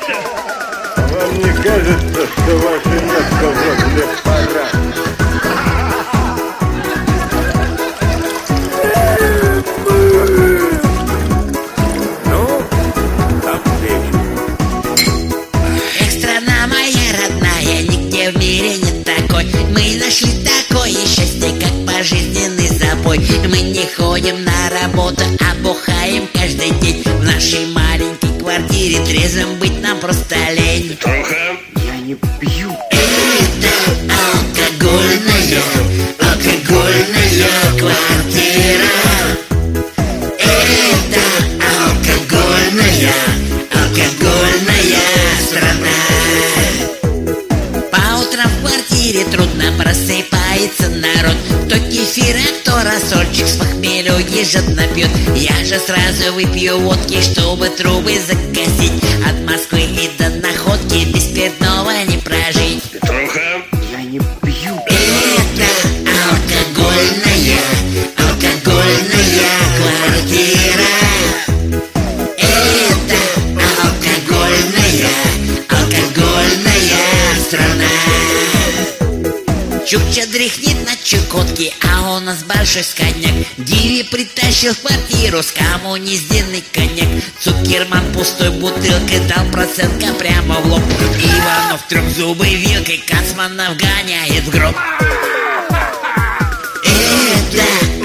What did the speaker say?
Вам не кажется, что ваше место возле пора? Ну, отлично. Эх, страна моя родная, нигде в мире нет такой. Мы нашли такое счастье, как пожизненный запой. Мы не ходим на работу, а бухаем каждый день. В нашей маленькой квартире трезвым быть нам просто лень. Троха. Я не пью. Это алкогольная квартира. Это алкогольная страна. По утрам в квартире трудно просыпается народ. Кто кефир, а кто рассольчик, с похмелью ежедно пьет. Я же сразу выпью водки, чтобы трубы загасить. От Москвы и до Находки без спиртного не прожить. Троха. Я не пью. Это алкогольная квартира. Это алкогольная страна. Чукча дрыхнет на Чукотке, а у нас большой скотняк. Диви притащил в квартиру скоммунизденный коньяк. Цукерман пустой бутылкой дал процентка прямо в лоб. Иванов трехзубой вилкой Кацманов гоняет в гроб. Это